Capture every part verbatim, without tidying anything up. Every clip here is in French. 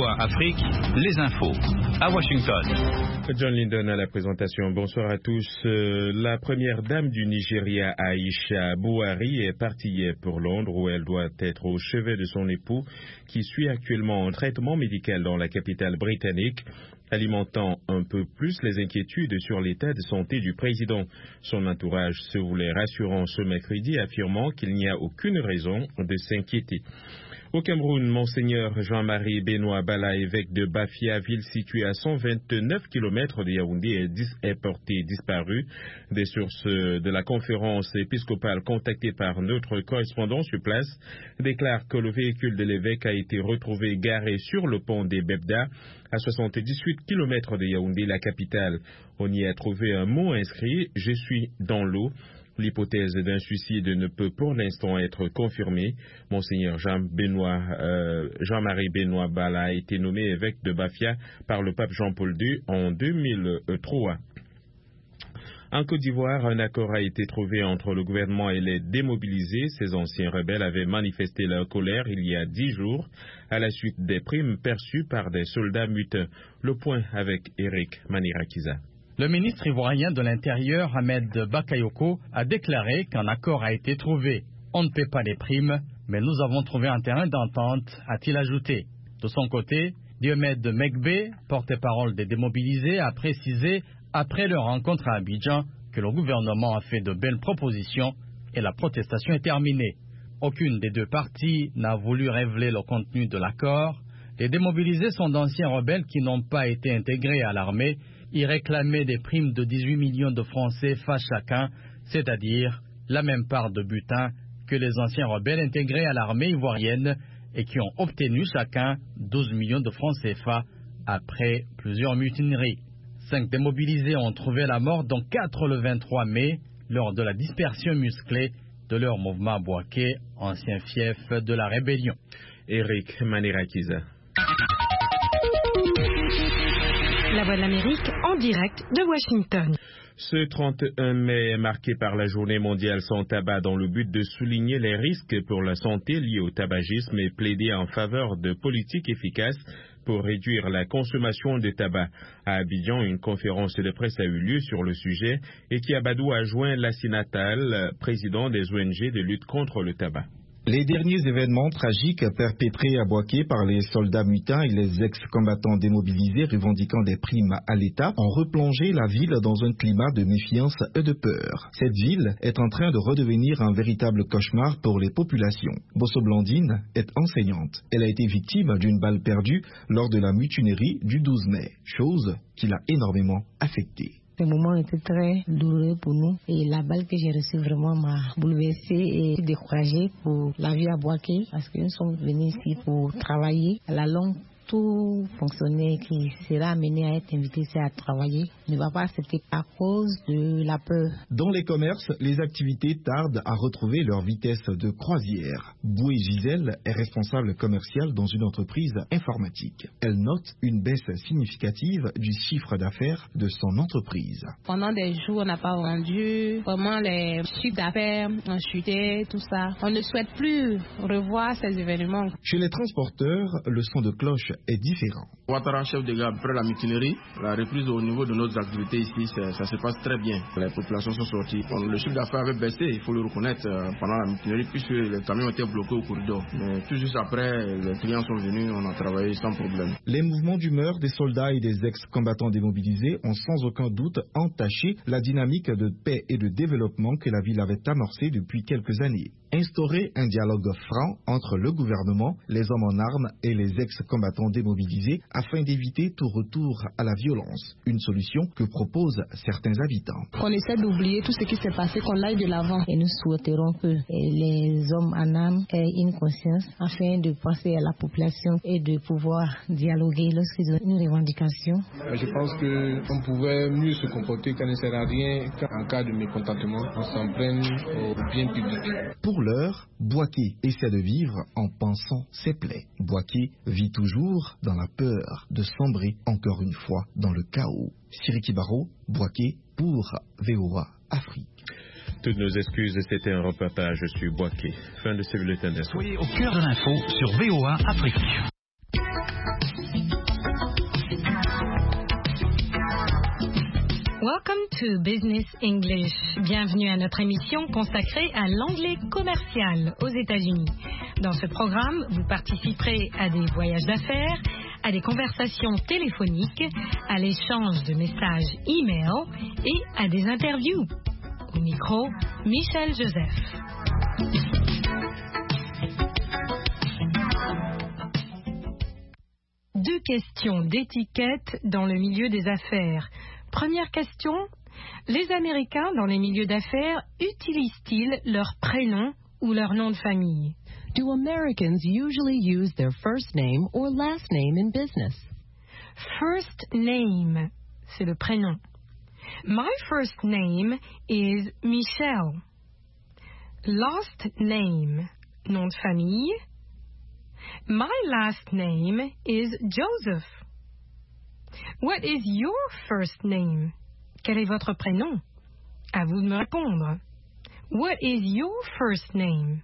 V O A Afrique, les infos. À Washington. John Linden à la présentation. Bonsoir à tous. Euh, la première dame du Nigeria, Aïcha Buhari, est partie hier pour Londres où elle doit être au chevet de son époux qui suit actuellement un traitement médical dans la capitale britannique, alimentant un peu plus les inquiétudes sur l'état de santé du président. Son entourage se voulait rassurant ce mercredi, affirmant qu'il n'y a aucune raison de s'inquiéter. Au Cameroun, Monseigneur Jean-Marie Benoît Bala, évêque de Bafia, ville située à cent vingt-neuf kilomètres de Yaoundé, est, dis- est porté disparu. Des sources de la conférence épiscopale contactées par notre correspondant sur place déclarent que le véhicule de l'évêque a été retrouvé garé sur le pont des Bebda, à soixante-dix-huit kilomètres de Yaoundé, la capitale. On y a trouvé un mot inscrit « Je suis dans l'eau ». L'hypothèse d'un suicide ne peut pour l'instant être confirmée. Monseigneur Jean-Benoît, euh, Jean-Marie Benoît Bala a été nommé évêque de Bafia par le pape Jean-Paul deux en deux mille trois. En Côte d'Ivoire, un accord a été trouvé entre le gouvernement et les démobilisés. Ces anciens rebelles avaient manifesté leur colère il y a dix jours à la suite des primes perçues par des soldats mutins. Le point avec Eric Manirakiza. Le ministre ivoirien de l'Intérieur, Ahmed Bakayoko, a déclaré qu'un accord a été trouvé. On ne paie pas les primes, mais nous avons trouvé un terrain d'entente, a-t-il ajouté. De son côté, Diomed Megbe, porte-parole des démobilisés, a précisé, après leur rencontre à Abidjan, que le gouvernement a fait de belles propositions et la protestation est terminée. Aucune des deux parties n'a voulu révéler le contenu de l'accord. Les démobilisés sont d'anciens rebelles qui n'ont pas été intégrés à l'armée. Ils réclamaient des primes de dix-huit millions de francs C F A chacun, c'est-à-dire la même part de butin que les anciens rebelles intégrés à l'armée ivoirienne et qui ont obtenu chacun douze millions de francs C F A après plusieurs mutineries. Cinq démobilisés ont trouvé la mort, dont quatre le vingt-trois mai, lors de la dispersion musclée de leur mouvement à Bouaké, ancien fief de la rébellion. Eric Manirakiza. La Voix de l'Amérique en direct de Washington. Ce trente et un mai est marqué par la Journée mondiale sans tabac dans le but de souligner les risques pour la santé liés au tabagisme et plaider en faveur de politiques efficaces pour réduire la consommation de tabac. À Abidjan, une conférence de presse a eu lieu sur le sujet et Kiabadou a joint Lassi Natal, président des O N G de lutte contre le tabac. Les derniers événements tragiques perpétrés à Bouaké par les soldats mutins et les ex-combattants démobilisés revendiquant des primes à l'État ont replongé la ville dans un climat de méfiance et de peur. Cette ville est en train de redevenir un véritable cauchemar pour les populations. Bosso Blandine est enseignante. Elle a été victime d'une balle perdue lors de la mutinerie du douze mai, chose qui l'a énormément affectée. Ce moment était très douloureux pour nous et la balle que j'ai reçue vraiment m'a bouleversée et découragée pour la vie à Bouaké parce que nous sommes venus ici pour travailler. À la longue, tout fonctionnaire qui sera amené à être invité ici à travailler ne va pas accepter à cause de la peur. Dans les commerces, les activités tardent à retrouver leur vitesse de croisière. Boué Gisèle est responsable commerciale dans une entreprise informatique. Elle note une baisse significative du chiffre d'affaires de son entreprise. Pendant des jours, on n'a pas vendu. Vraiment, les chiffres d'affaires ont chuté, tout ça. On ne souhaite plus revoir ces événements. Chez les transporteurs, le son de cloche est différent. Ouattara, chef de gare, après la mutinerie, la reprise au niveau de nos activités ici, ça, ça se passe très bien. Les populations sont sorties. Bon, le chiffre d'affaires avait baissé, il faut le reconnaître, euh, pendant la mutinerie, puisque les camions étaient bloqués au corridor. Mais tout juste après, les clients sont venus, on a travaillé sans problème. Les mouvements d'humeur des soldats et des ex-combattants démobilisés ont sans aucun doute entaché la dynamique de paix et de développement que la ville avait amorcée depuis quelques années. Instaurer un dialogue franc entre le gouvernement, les hommes en armes et les ex-combattants démobilisés afin d'éviter tout retour à la violence. Une solution que proposent certains habitants. On essaie d'oublier tout ce qui s'est passé, qu'on aille de l'avant. Et nous souhaiterons que les hommes en âme aient une conscience afin de penser à la population et de pouvoir dialoguer lorsqu'ils ont une revendication. Je pense qu'on pouvait mieux se comporter, qu'il ne sert à rien qu'en cas de mécontentement, on s'en prenne au bien public. Pour l'heure, Bouaké essaie de vivre en pensant ses plaies. Bouaké vit toujours dans la peur de sombrer encore une fois dans le chaos. Siriki Baro, Bouaké pour V O A Afrique. Toutes nos excuses, c'était un reportage sur Bouaké. Fin de ce bulletin d'info. Soyez au cœur de l'info sur V O A Afrique. Welcome to Business English. Bienvenue à notre émission consacrée à l'anglais commercial aux États-Unis. Dans ce programme, vous participerez à des voyages d'affaires, à des conversations téléphoniques, à l'échange de messages e-mail et à des interviews. Au micro, Michel Joseph. Deux questions d'étiquette dans le milieu des affaires. Première question, les Américains dans les milieux d'affaires utilisent-ils leur prénom ou leur nom de famille? Do Americans usually use their first name or last name in business? First name, c'est le prénom. My first name is Michelle. Last name, nom de famille. My last name is Joseph. What is your first name? Quel est votre prénom? À vous de me répondre. What is your first name?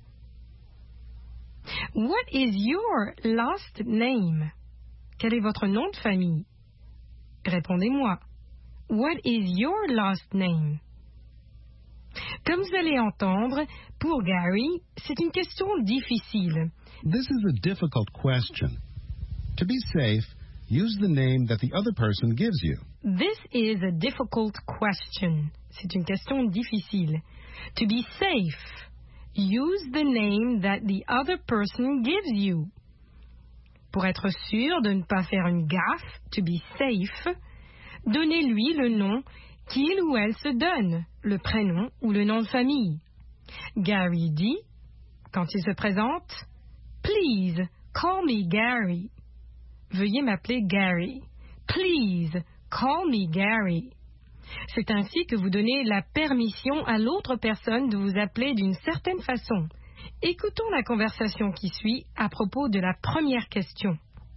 What is your last name? Quel est votre nom de famille? Répondez-moi. What is your last name? Comme vous allez entendre, pour Gary, c'est une question difficile. This is a difficult question. To be safe, use the name that the other person gives you. This is a difficult question. C'est une question difficile. To be safe, use the name that the other person gives you. Pour être sûr de ne pas faire une gaffe, to be safe, donnez-lui le nom qu'il ou elle se donne, le prénom ou le nom de famille. Gary dit, quand il se présente, Please, call me Gary. Veuillez m'appeler Gary. Please, call me Gary. C'est ainsi que vous donnez la permission à l'autre personne de vous appeler d'une certaine façon. Écoutons la conversation qui suit à propos de la première question.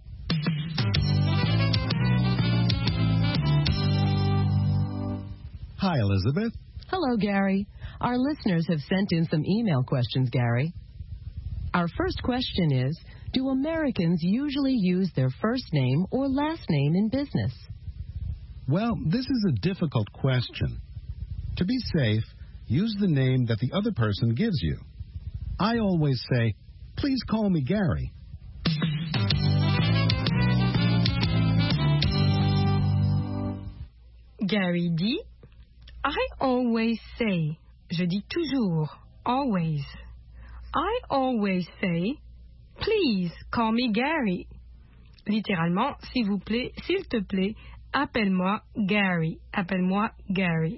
Hi, Elizabeth. Hello, Gary. Our listeners have sent in some email questions, Gary. Our first question is, do Americans usually use their first name or last name in business? Well, this is a difficult question. To be safe, use the name that the other person gives you. I always say, please call me Gary. Gary dit, I always say, je dis toujours, always. I always say, please call me Gary. Littéralement, s'il vous plaît, s'il te plaît, appelle-moi Gary. Appelle-moi Gary.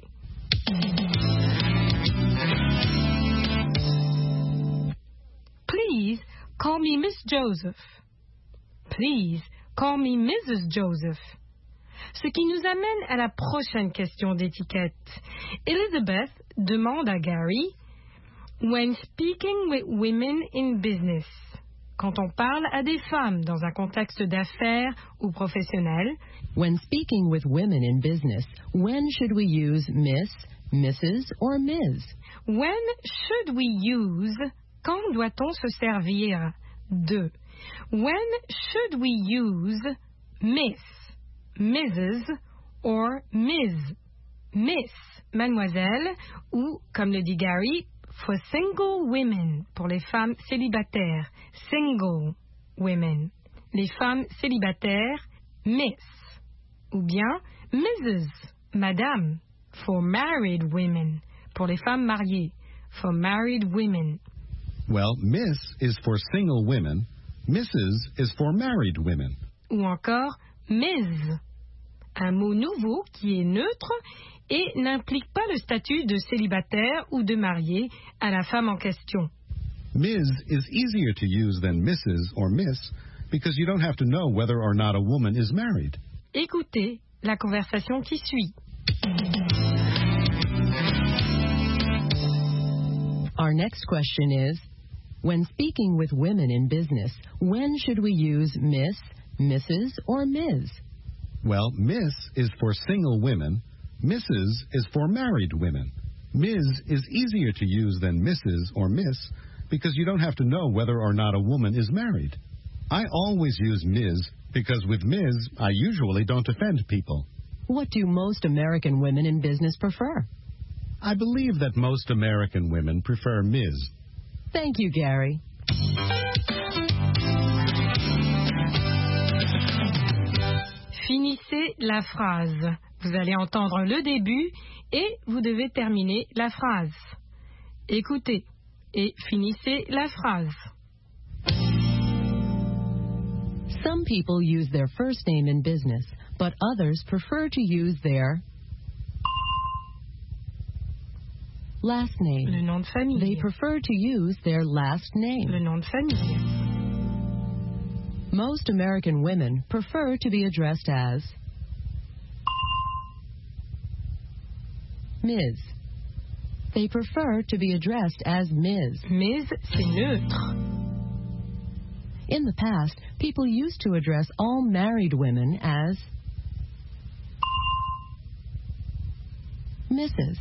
Please call me Miss Joseph. Please call me Missus Joseph. Ce qui nous amène à la prochaine question d'étiquette. Elizabeth demande à Gary, when speaking with women in business, quand on parle à des femmes dans un contexte d'affaires ou professionnel, when speaking with women in business, when should we use Miss, Missus or Miz? When should we use, quand doit-on se servir de? When should we use Miss, Missus or Miz? Miss, mademoiselle, ou, comme le dit Gary, for single women, pour les femmes célibataires, single women. Les femmes célibataires, Miss. Ou bien Missus, madame, for married women, pour les femmes mariées, for married women. Well, Miss is for single women, Missus is for married women. Ou encore Miz, un mot nouveau qui est neutre et n'implique pas le statut de célibataire ou de marié à la femme en question. Miz is easier to use than Missus or Miss because you don't have to know whether or not a woman is married. Écoutez la conversation qui suit. Our next question is, when speaking with women in business, when should we use Miss, Missus or Miz? Well, Miss is for single women, Missus is for married women. Miz is easier to use than Missus or Miss because you don't have to know whether or not a woman is married. I always use Miz because with Miz, I usually don't offend people. What do most American women in business prefer? I believe that most American women prefer Miz. Thank you, Gary. Finissez la phrase. Vous allez entendre le début et vous devez terminer la phrase. Écoutez et finissez la phrase. Some people use their first name in business, but others prefer to use their last name. Le nom de famille. They prefer to use their last name. Le nom de famille. Most American women prefer to be addressed as Miz. They prefer to be addressed as Miz. Miz, c'est neutre. In the past, people used to address all married women as Missus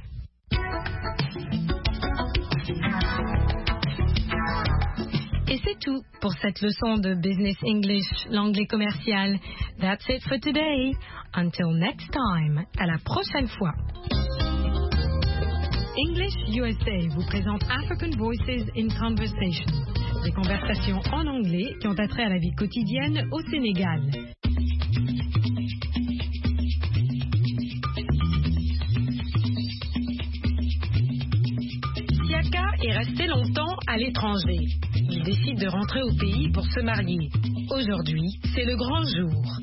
Et c'est tout pour cette leçon de Business English, l'anglais commercial. That's it for today. Until next time. À la prochaine fois. English U S A vous présente African Voices in Conversation. Des conversations en anglais qui ont attrait à la vie quotidienne au Sénégal. Siaka est resté longtemps à l'étranger. Il décide de rentrer au pays pour se marier. Aujourd'hui, c'est le grand jour.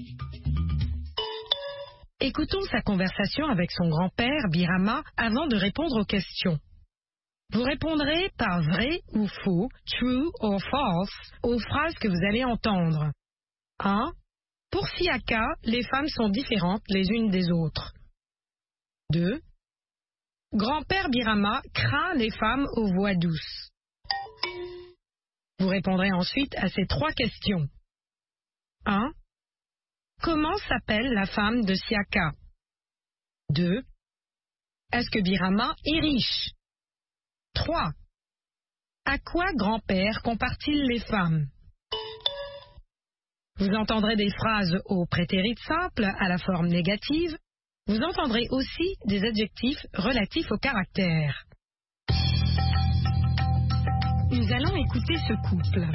Écoutons sa conversation avec son grand-père, Birama, avant de répondre aux questions. Vous répondrez par vrai ou faux, true or false, aux phrases que vous allez entendre. un. Pour Siaka, les femmes sont différentes les unes des autres. deux. Grand-père Birama craint les femmes aux voix douces. Vous répondrez ensuite à ces trois questions. un. Comment s'appelle la femme de Siaka? deux. Est-ce que Birama est riche? trois. À quoi grand-père compare-t-il les femmes? Vous entendrez des phrases au prétérit simple à la forme négative. Vous entendrez aussi des adjectifs relatifs au caractère. Nous allons écouter ce couple.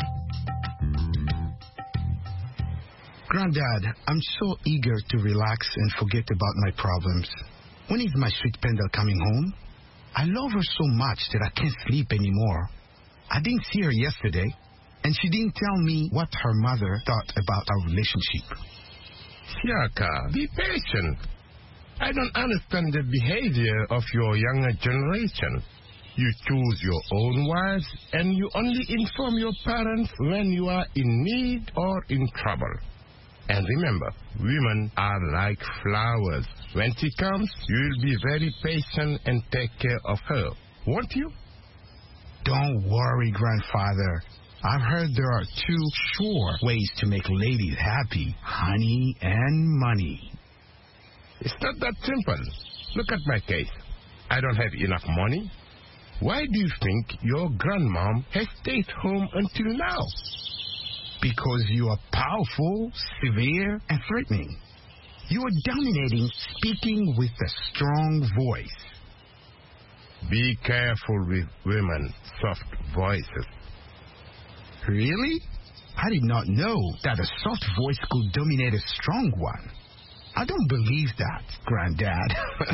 Granddad, I'm so eager to relax and forget about my problems. When is my sweet Pendle coming home? I love her so much that I can't sleep anymore. I didn't see her yesterday, and she didn't tell me what her mother thought about our relationship. Siaka, be patient. I don't understand the behavior of your younger generation. You choose your own wives, and you only inform your parents when you are in need or in trouble. And remember, women are like flowers. When she comes, you'll be very patient and take care of her, won't you? Don't worry, Grandfather. I've heard there are two sure ways to make ladies happy, honey and money. It's not that simple. Look at my case. I don't have enough money. Why do you think your grandmom has stayed home until now? Because you are powerful, severe, and threatening. You are dominating, speaking with a strong voice. Be careful with women's soft voices. Really? I did not know that a soft voice could dominate a strong one. I don't believe that, Granddad.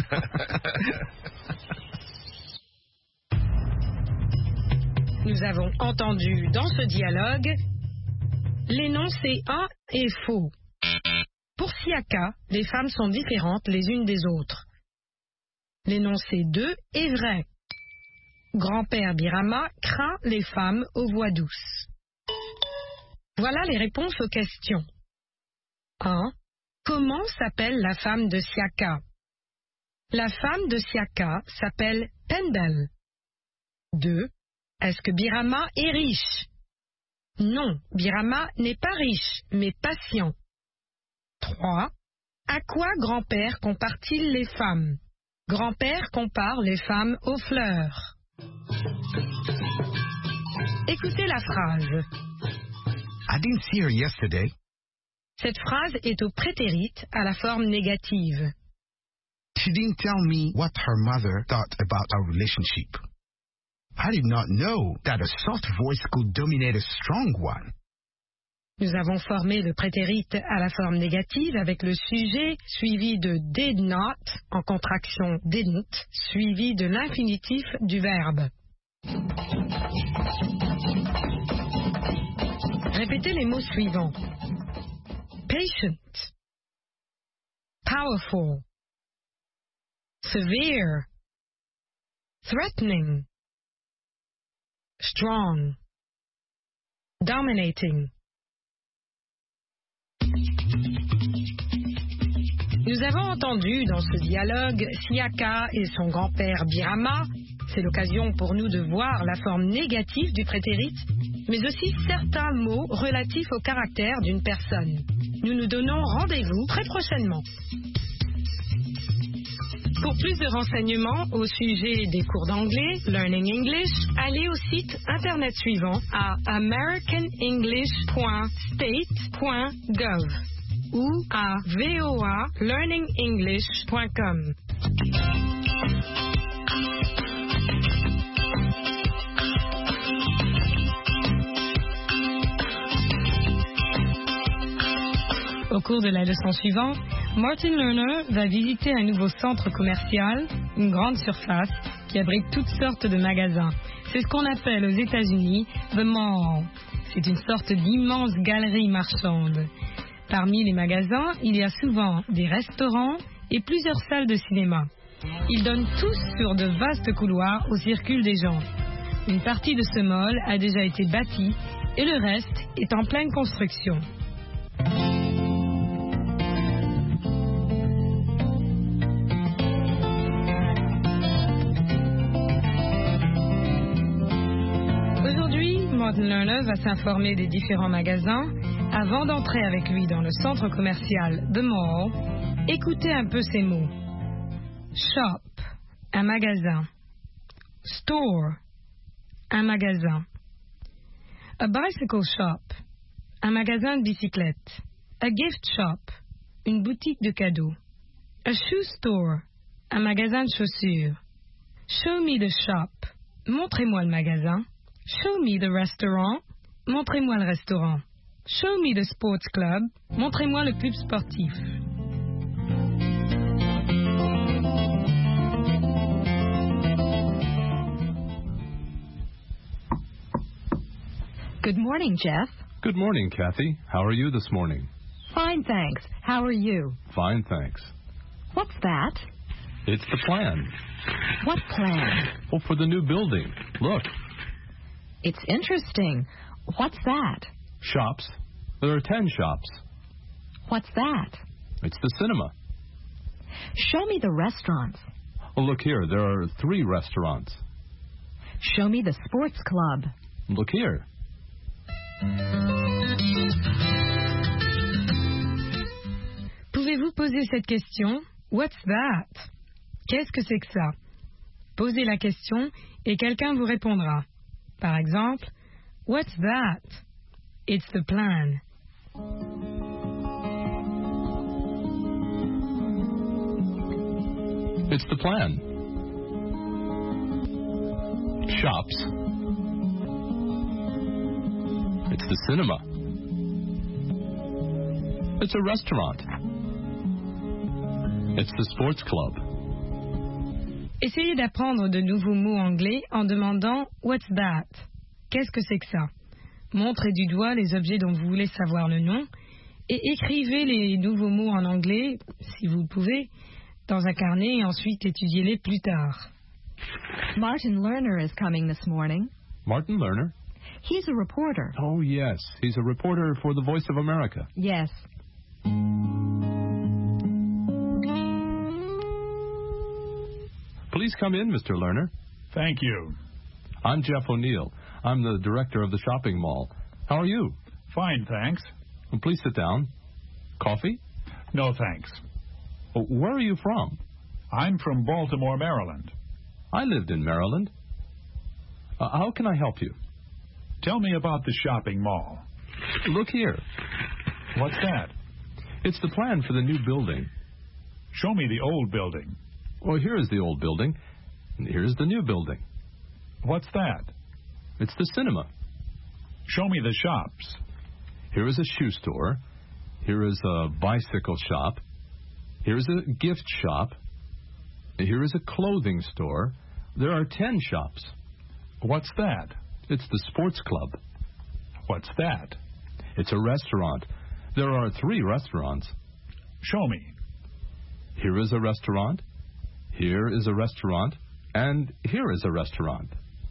Nous avons entendu dans ce dialogue l'énoncé un est faux. Pour Siaka, les femmes sont différentes les unes des autres. L'énoncé deux est vrai. Grand-père Birama craint les femmes aux voix douces. Voilà les réponses aux questions. un. Comment s'appelle la femme de Siaka? La femme de Siaka s'appelle Pendle. deux. Est-ce que Birama est riche? Non, Birama n'est pas riche, mais patient. trois. À quoi grand-père compare-t-il les femmes? Grand-père compare les femmes aux fleurs. Écoutez la phrase. I didn't see her yesterday. Cette phrase est au prétérit à la forme négative. She didn't tell me what her mother thought about our relationship. I did not know that a soft voice could dominate a strong one. Nous avons formé le prétérit à la forme négative avec le sujet suivi de did not en contraction didn't suivi de l'infinitif du verbe. Répétez les mots suivants. Patient, powerful, severe, threatening, strong, dominating. Nous avons entendu dans ce dialogue Siaka et son grand-père Birama. C'est l'occasion pour nous de voir la forme négative du prétérit, mais aussi certains mots relatifs au caractère d'une personne. Nous nous donnons rendez-vous très prochainement. Pour plus de renseignements au sujet des cours d'anglais, Learning English, allez au site internet suivant à american english point state point gov ou à v o a learning english point com. Au cours de la leçon suivante, Martin Lerner va visiter un nouveau centre commercial, une grande surface, qui abrite toutes sortes de magasins. C'est ce qu'on appelle aux États-Unis The Mall. C'est une sorte d'immense galerie marchande. Parmi les magasins, il y a souvent des restaurants et plusieurs salles de cinéma. Ils donnent tous sur de vastes couloirs où circulent des gens. Une partie de ce mall a déjà été bâtie et le reste est en pleine construction. Martin Lerner va s'informer des différents magasins avant d'entrer avec lui dans le centre commercial The Mall. Écoutez un peu ces mots. Shop, un magasin. Store, un magasin. A bicycle shop, un magasin de bicyclettes. A gift shop, une boutique de cadeaux. A shoe store, un magasin de chaussures. Show me the shop, montrez-moi le magasin. Show me the restaurant, montrez-moi le restaurant. Show me the sports club, montrez-moi le club sportif. Good morning, Jeff. Good morning, Kathy. How are you this morning? Fine, thanks. How are you? Fine, thanks. What's that? It's the plan. What plan? Well, for the new building. Look. It's interesting. What's that? Shops. There are ten shops. What's that? It's the cinema. Show me the restaurants. Well, look here. There are three restaurants. Show me the sports club. Look here. Pouvez-vous poser cette question? What's that? Qu'est-ce que c'est que ça? Posez la question et quelqu'un vous répondra. Par exemple, what's that? It's the plan. It's the plan. Shops. It's the cinema. It's a restaurant. It's the sports club. Essayez d'apprendre de nouveaux mots anglais en demandant « What's that ?» Qu'est-ce que c'est que ça? Montrez du doigt les objets dont vous voulez savoir le nom et écrivez les nouveaux mots en anglais, si vous le pouvez, dans un carnet et ensuite étudiez-les plus tard. Martin Lerner is coming this morning. Martin Lerner? He's a reporter. Oh, yes. He's a reporter for the Voice of America. Yes. Please come in, Mister Lerner. Thank you. I'm Jeff O'Neill. I'm the director of the shopping mall. How are you? Fine, thanks. Well, please sit down. Coffee? No, thanks. Well, where are you from? I'm from Baltimore, Maryland. I lived in Maryland. Uh, how can I help you? Tell me about the shopping mall. Look here. What's that? It's the plan for the new building. Show me the old building. Well, here is the old building, and here's the new building. What's that? It's the cinema. Show me the shops. Here is a shoe store. Here is a bicycle shop. Here is a gift shop. Here is a clothing store. There are ten shops. What's that? It's the sports club. What's that? It's a restaurant. There are three restaurants. Show me. Here is a restaurant. Here is a restaurant. And here is a restaurant.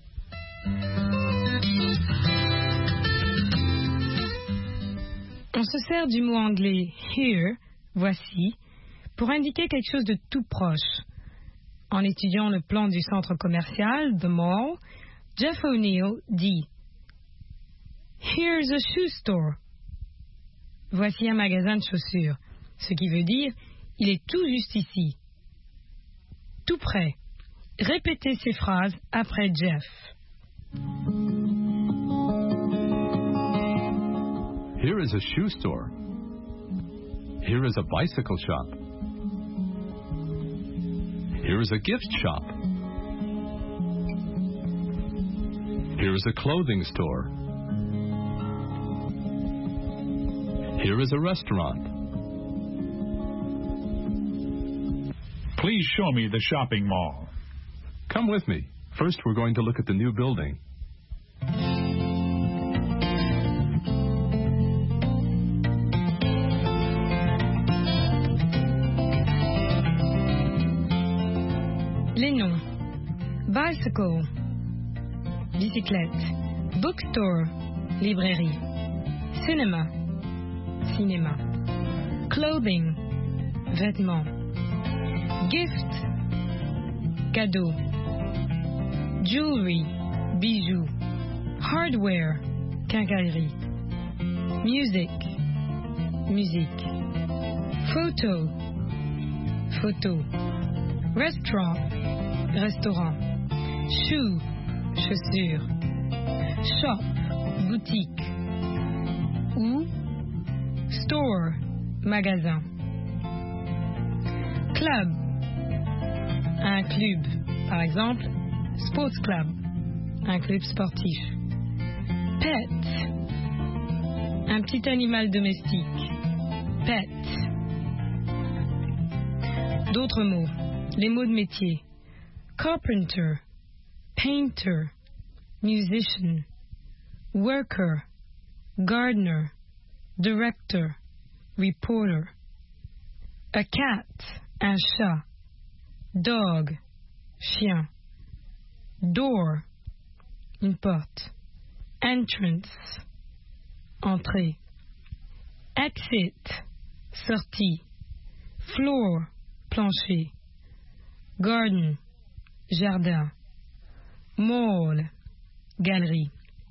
On se sert du mot anglais here, voici, pour indiquer quelque chose de tout proche. En étudiant le plan du centre commercial, The Mall, Jeff O'Neill dit Here's a shoe store. Voici un magasin de chaussures. Ce qui veut dire, il est tout juste ici. Tout près. Répétez ces phrases après Jeff. Here is a shoe store. Here is a bicycle shop. Here is a gift shop. Here is a clothing store. Here is a restaurant. Please show me the shopping mall. Come with me. First, we're going to look at the new building. Les noms. Bicycle, bicyclette. Bookstore, librairie. Cinema, cinéma. Clothing, vêtements. Gift, cadeau. Jewelry, bijoux. Hardware, quincaillerie. Music, musique. Photo, photo. Restaurant, restaurant. Shoe, chaussures. Shop, boutique. Ou store, magasin. Club, un club. Par exemple, sports club, un club sportif. Pet, un petit animal domestique. Pet. D'autres mots. Les mots de métier. Carpenter, painter, musician, worker, gardener, director, reporter. A cat, un chat. Dog, chien. Door, une porte. Entrance, entrée. Exit, sortie. Floor, plancher. Garden, jardin. Mall, galerie.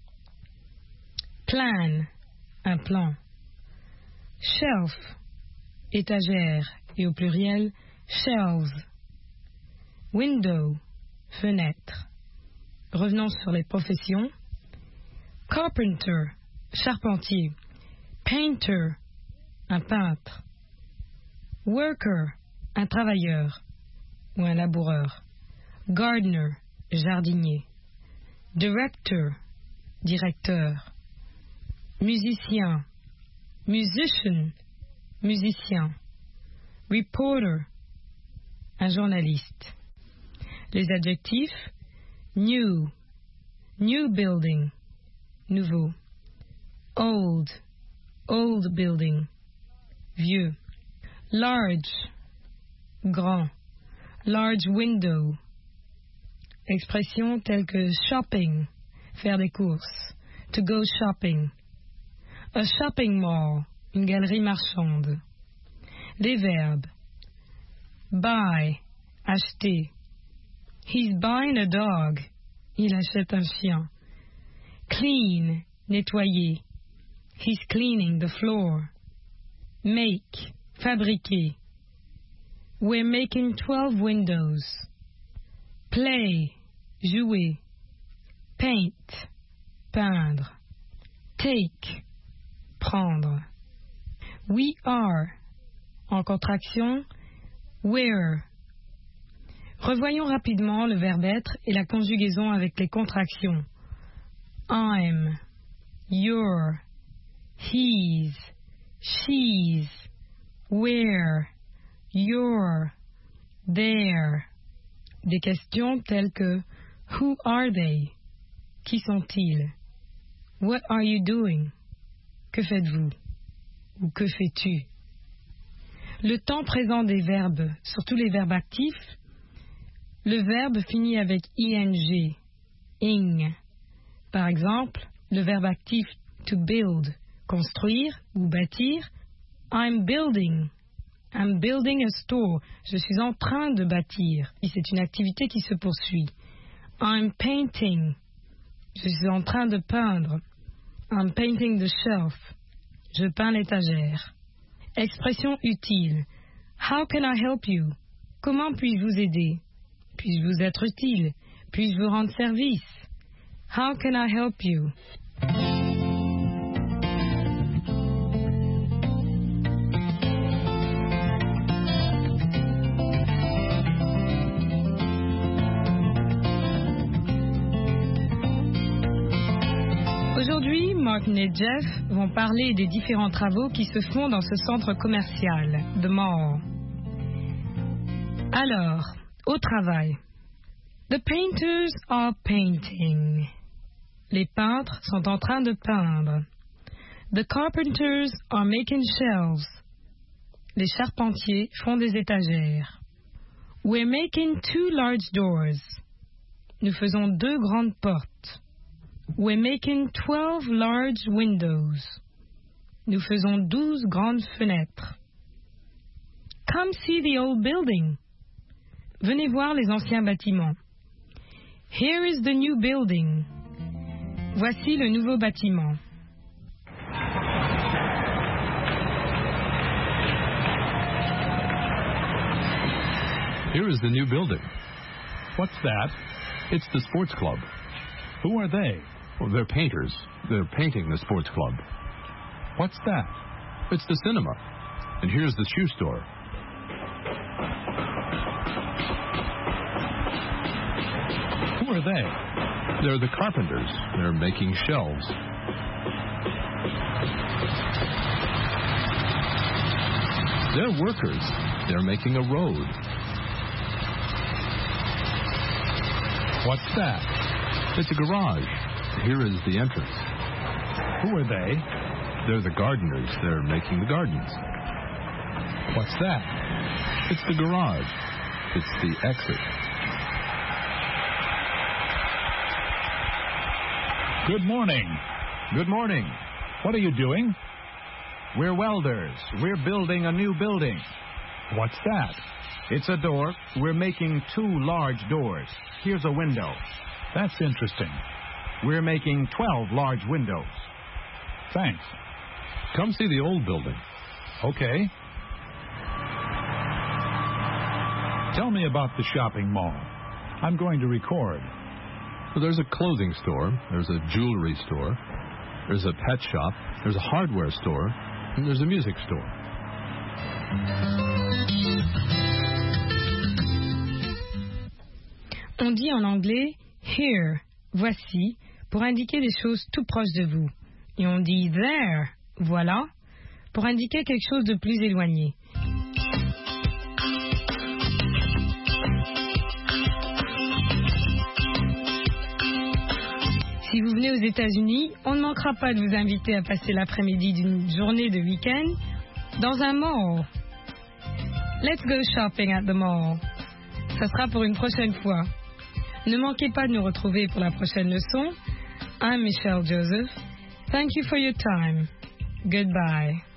Plan, un plan. Shelf, étagère, et au pluriel, shelves. Window, fenêtre. Revenons sur les professions. Carpenter, charpentier. Painter, un peintre. Worker, un travailleur ou un laboureur. Gardener, jardinier. Director, directeur. Musicien, musician, musicien. Reporter, un journaliste. Les adjectifs: new, new building, nouveau. Old, old building, vieux. Large, grand. Large window. Expressions telles que shopping, faire des courses. To go shopping. A shopping mall, une galerie marchande. Les verbes: buy, acheter. He's buying a dog. Il achète un chien. Clean, nettoyer. He's cleaning the floor. Make, fabriquer. We're making twelve windows. Play, jouer. Paint, peindre. Take, prendre. We are, en contraction, we're. Revoyons rapidement le verbe être et la conjugaison avec les contractions. I'm, you're, he's, she's, we're, you're, they're. Des questions telles que Who are they? Qui sont-ils? What are you doing? Que faites-vous? Ou que fais-tu? Le temps présent des verbes, surtout les verbes actifs, le verbe finit avec ing, ing. Par exemple, le verbe actif to build, construire ou bâtir, I'm building. I'm building a store. Je suis en train de bâtir. C'est une activité qui se poursuit. I'm painting. Je suis en train de peindre. I'm painting the shelf. Je peins l'étagère. Expression utile. How can I help you? Comment puis-je vous aider? Puis-je vous être utile? Puis-je vous rendre service? How can I help you? Aujourd'hui, Martin et Jeff vont parler des différents travaux qui se font dans ce centre commercial, The Mall. Alors, au travail. The painters are painting. Les peintres sont en train de peindre. The carpenters are making shelves. Les charpentiers font des étagères. We're making two large doors. Nous faisons deux grandes portes. We're making twelve large windows. Nous faisons douze grandes fenêtres. Come see the old building. Venez voir les anciens bâtiments. Here is the new building. Voici le nouveau bâtiment. Here is the new building. What's that? It's the sports club. Who are they? Well, they're painters. They're painting the sports club. What's that? It's the cinema. And here's the shoe store. Who are they? They're the carpenters. They're making shelves. They're workers. They're making a road. What's that? It's a garage. Here is the entrance. Who are they? They're the gardeners. They're making the gardens. What's that? It's the garage. It's the exit. Good morning. Good morning. What are you doing? We're welders. We're building a new building. What's that? It's a door. We're making two large doors. Here's a window. That's interesting. We're making twelve large windows. Thanks. Come see the old building. Okay. Tell me about the shopping mall. I'm going to record. Well, there's a clothing store. There's a jewelry store. There's a pet shop. There's a hardware store. And there's a music store. On dit en anglais here, voici, pour indiquer des choses tout proches de vous. Et on dit there, voilà, pour indiquer quelque chose de plus éloigné. Si vous venez aux États-Unis, on ne manquera pas de vous inviter à passer l'après-midi d'une journée de week-end dans un mall. Let's go shopping at the mall. Ça sera pour une prochaine fois. Ne manquez pas de nous retrouver pour la prochaine leçon. I'm Michelle Joseph. Thank you for your time. Goodbye.